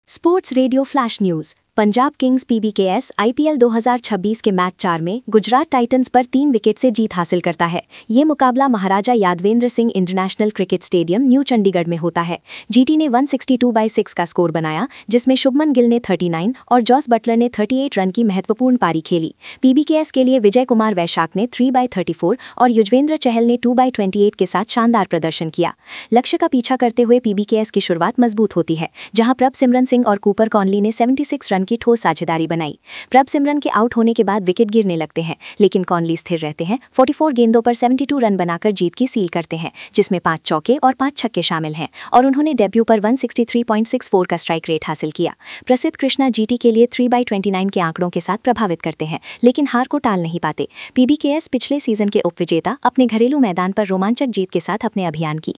Sports radio flash news. Punjab kings PBKS IPL 2026 के match 4 में Gujarat Titans पर 3 विकेट से जीत हासिल करता है। ये मुकाबला Maharaja Yadavendra Singh international cricket stadium new Chandigarh में होता है। जीटी ने 162/6 का स्कोर बनाया, जिसमें शुभमन गिल ने 39 और जॉस बटलर ने 38 रन की महत्वपूर्ण पारी खेली। पीबीकेएस के लिए विजय कुमार वैशाख ने 3/34 और युजवेंद्र चहल ने 2/28 के साथ शानदार प्रदर्शन किया। लक्ष्य का पीछा करते हुए पीबीकेएस की शुरुआत मजबूत होती है, जहां प्रभसिमरन सिंह और कूपर कॉनली ने 76 रन की ठोस साझेदारी बनाई। प्रभसिमरन के आउट होने के बाद विकेट गिरने लगते हैं, लेकिन कॉनली स्थिर रहते हैं। 44 गेंदों पर 72 रन बनाकर जीत की सील करते हैं, जिसमें 5 चौके और 5 छक्के शामिल हैं, और उन्होंने डेब्यू पर 163.64 का स्ट्राइक रेट हासिल किया। प्रसिद्ध कृष्णा जीटी के लिए 3/29 के आंकड़ों के साथ प्रभावित करते हैं, लेकिन हार को टाल नहीं पाते। पीबीकेएस पिछले सीजन के उपविजेता अपने घरेलू मैदान पर रोमांचक जीत के साथ अपने अभियान की